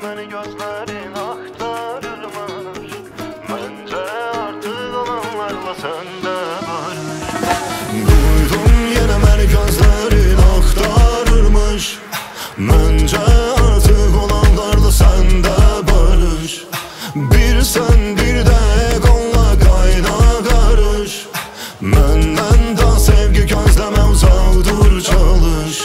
beni gözlerin aktarırmış. Bence artık olanlarla sende barış. Duydum yine beni gözlerin aktarırmış. Bence artık olanlarla sende barış. Bir sen bir de kolla kayna karış. Benden daha sevgi gözleme, uzak dur çalış.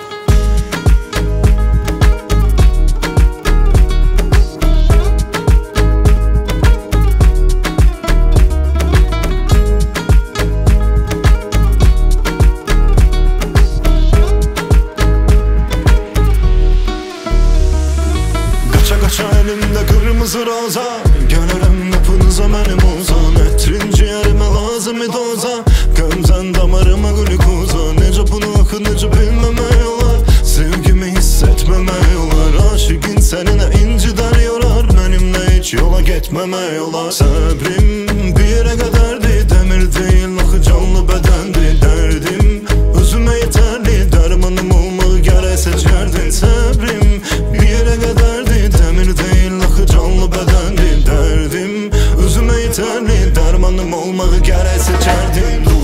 Kaça elimde kırmızı roza, gelirim kapınıza benim uzan. Etrin ciğerime lazım doza, gömsen damarıma glikoza. Nece bunu akı nece bilmeme yolar, sevgimi hissetmeme yolar. Aşık insanına inciden yorar, benimle hiç yola gitmeme yolar. Sabrim bir yere kadardı, demir değil akı canlı bedendi. Derdim özüme yeterli, dermanım olmağı gerek seçerdin. Sabrim bir yere kadardı, demir değil akı canlı bedendi. Derdim özüme yeterli, dermanım olmağı gerek seçerdim.